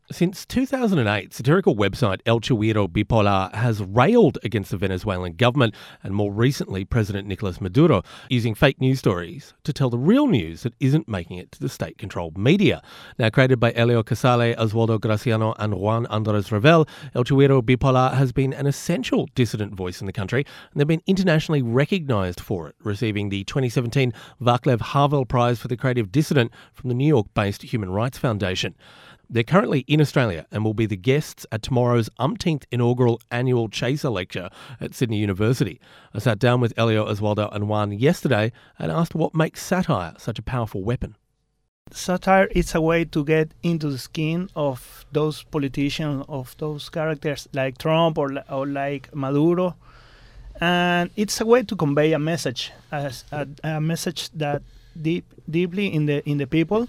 Since 2008, satirical website El Chihuiro Bipolar has railed against the Venezuelan government and more recently President Nicolas Maduro, using fake news stories to tell the real news that isn't making it to the state-controlled media. Now created by Elio Casale, Oswaldo Graciano and Juan Andres Revel, El Chihuiro Bipolar has been an essential dissident voice in the country, and they've been internationally recognised for it, receiving the 2017 Vaclav Havel Prize for the Creative Dissident from the New York-based Human Rights Foundation. They're currently in Australia and will be the guests at tomorrow's umpteenth inaugural annual Chaser lecture at Sydney University. I sat down with Elio, Oswaldo and Juan yesterday and asked what makes satire such a powerful weapon. Satire is a way to get into the skin of those politicians, of those characters like Trump or like Maduro. And it's a way to convey a message, a message that deeply in the people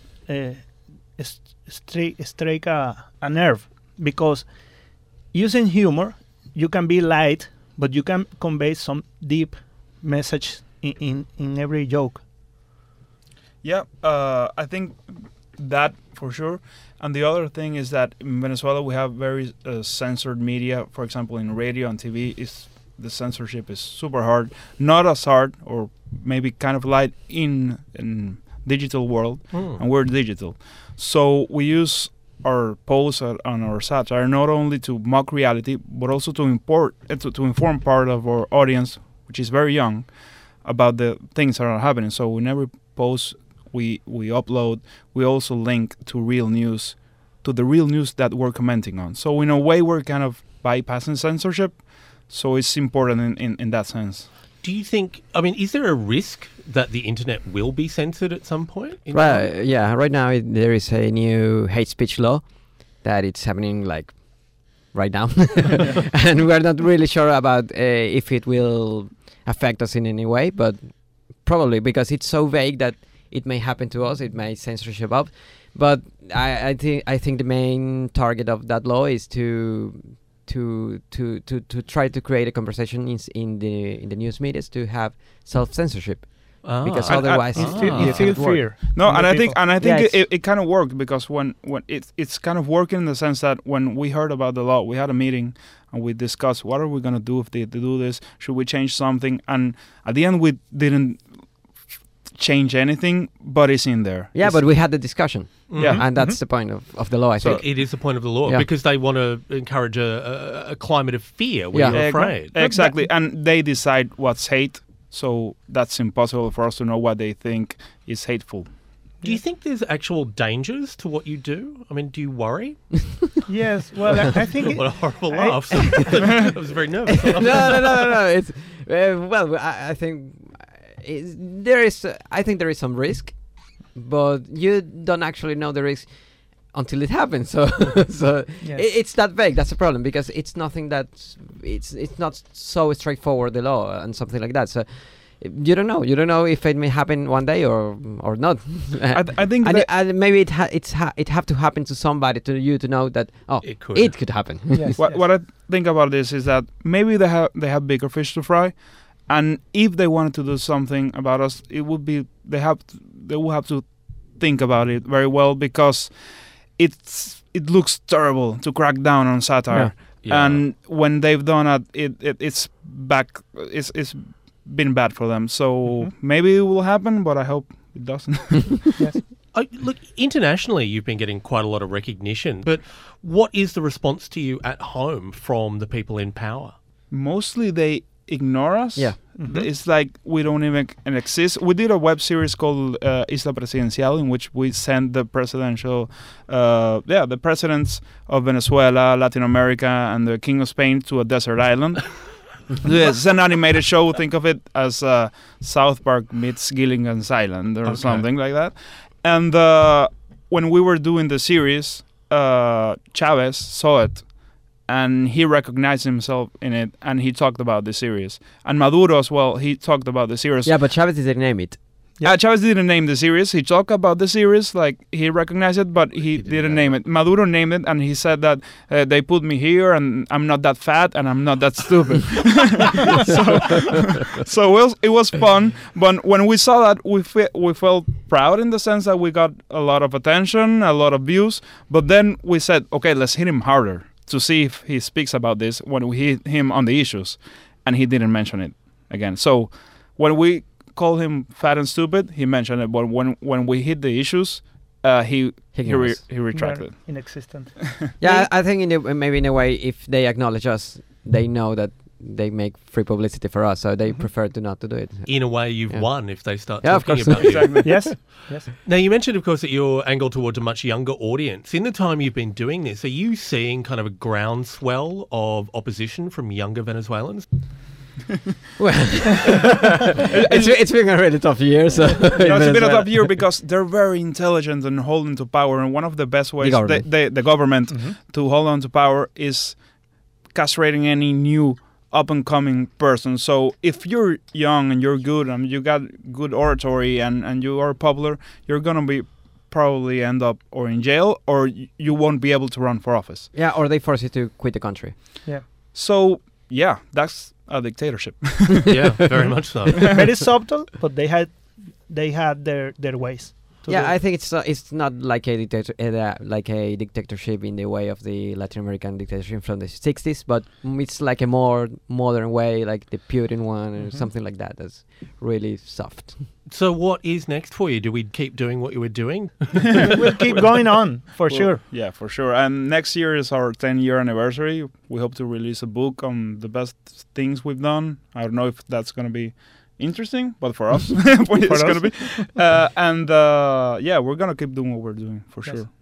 strike a nerve, because using humor you can be light, but you can convey some deep message in every joke. Yeah, I think that for sure. And the other thing is that in Venezuela we have very censored media. For example, in radio and TV, the censorship is super hard. Not as hard, or maybe kind of light in digital world, and we're digital. So we use our posts and our satire not only to mock reality, but also to inform part of our audience, which is very young, about the things that are happening. So in every post we upload, we also link to the real news that we're commenting on. So in a way, we're kind of bypassing censorship. So it's important in that sense. Do you think, is there a risk that the internet will be censored at some point? Well, yeah, right now there is a new hate speech law that it's happening like right now. And we're not really sure about if it will affect us in any way, but probably because it's so vague that it may happen to us, it may censorship up. But I think the main target of that law is to try to create a conversation in the news media to have self-censorship, because otherwise you feel fear. No, and I think it kind of worked, because when it's kind of working in the sense that when we heard about the law, we had a meeting and we discussed what are we gonna do if they do this? Should we change something? And at the end, we didn't change anything, but it's in there. Yeah, but we had the discussion. Yeah, and that's the point of the law, I think. It is the point of the law, because they want to encourage a climate of fear where you're afraid. Exactly, and they decide what's hate, so that's impossible for us to know what they think is hateful. Do you think there's actual dangers to what you do? Do you worry? Yes, well, I think... What a horrible laugh. I was very nervous. No. It's, I think there is some risk, but you don't actually know the risk until it happens. So yes. It's that vague. That's the problem, because it's nothing that it's not so straightforward, the law and something like that. So you don't know if it may happen one day or not. I think maybe it have to happen to somebody, to you, to know that it could happen. Yes, what I think about this is that maybe they have bigger fish to fry. And if they wanted to do something about us, it would be they will have to think about it very well, because it looks terrible to crack down on satire. Yeah. And when they've done it's been bad for them. So maybe it will happen, but I hope it doesn't. Yes. Look, internationally, you've been getting quite a lot of recognition, but what is the response to you at home from the people in power? Mostly they ignore us. Yeah. It's like we don't even exist. We did a web series called Isla Presidencial, in which we sent the the presidents of Venezuela, Latin America, and the King of Spain to a desert island. Yes, it's an animated show. Think of it as South Park meets Gilligan's Island or something like that. And when we were doing the series, Chavez saw it, and he recognized himself in it, and he talked about the series. And Maduro as well, he talked about the series. Yeah, but Chavez didn't name it. Chavez didn't name the series. He talked about the series, like he recognized it, but he didn't name it. Maduro named it, and he said that they put me here, and I'm not that fat, and I'm not that stupid. so it was fun. But when we saw that, we felt proud in the sense that we got a lot of attention, a lot of views. But then we said, okay, let's hit him harder to see if he speaks about this when we hit him on the issues, and he didn't mention it again. So when we call him fat and stupid, he mentioned it, but when we hit the issues, he retracted. Inexistent. Yeah, I think maybe in a way, if they acknowledge us, they know that they make free publicity for us, so they prefer not to do it. In a way, you've won if they start of talking course. about you. Exactly. Yes. Now, you mentioned, of course, that you're angled towards a much younger audience. In the time you've been doing this, are you seeing kind of a groundswell of opposition from younger Venezuelans? Well, it's been a really tough year. So it's been a tough year because they're very intelligent and holding to power, and one of the best ways the government to hold on to power is castrating any new up-and-coming person. So if you're young and you're good and you got good oratory and you are popular, you're gonna be probably end up or in jail, or you won't be able to run for office. Yeah, or they force you to quit the country. Yeah. So yeah, that's a dictatorship. Yeah, very much so. Very subtle, but they had their ways. I think it's not like a dictatorship in the way of the Latin American dictatorship from the 60s, but it's like a more modern way, like the Putin one or something like that. That's really soft. So what is next for you? Do we keep doing what you were doing? We'll keep going on, sure. Yeah, for sure. And next year is our 10-year anniversary. We hope to release a book on the best things we've done. I don't know if that's going to be interesting, but for us, it's going to be. We're going to keep doing what we're doing, for sure.